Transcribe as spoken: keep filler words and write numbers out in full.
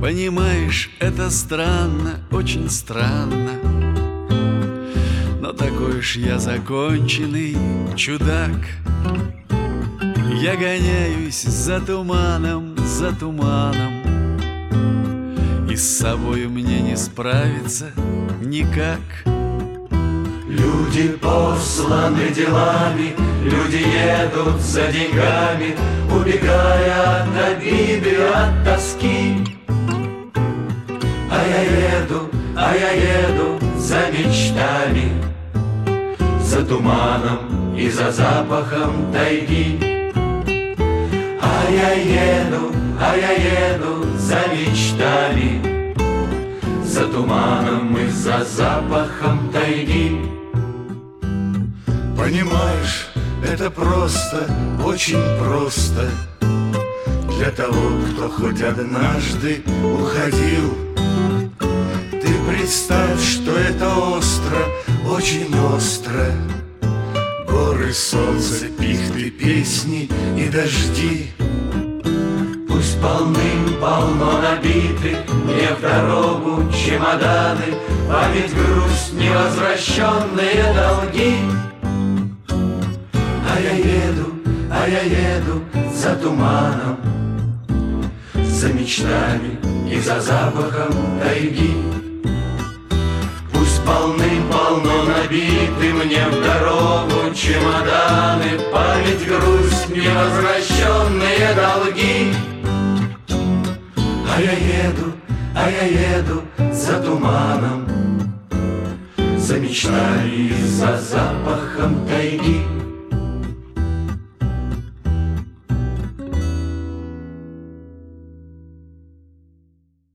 Понимаешь, это странно, очень странно, но такой уж я законченный чудак. Я гоняюсь за туманом, за туманом, и с собой мне не справиться никак. Люди посланы делами, люди едут за деньгами, убегая от обиды, от тоски. А я еду, а я еду за мечтами, за туманом и за запахом тайги. А я еду, а я еду за мечтами, за туманом и за запахом тайги. Понимаешь, это просто, очень просто для того, кто хоть однажды уходил. Ты представь, что это остро, очень остро. Горы, солнце, пихты, песни и дожди. Пусть полным-полно набиты мне в дорогу чемоданы, память, грусть, невозвращенные долги. А я еду, а я еду за туманом, за мечтами и за запахом тайги. Пусть полным-полно набиты мне в дорогу чемоданы, память, грусть, невозвращенные долги. А я еду, а я еду за туманом, за мечтами и за запахом тайги.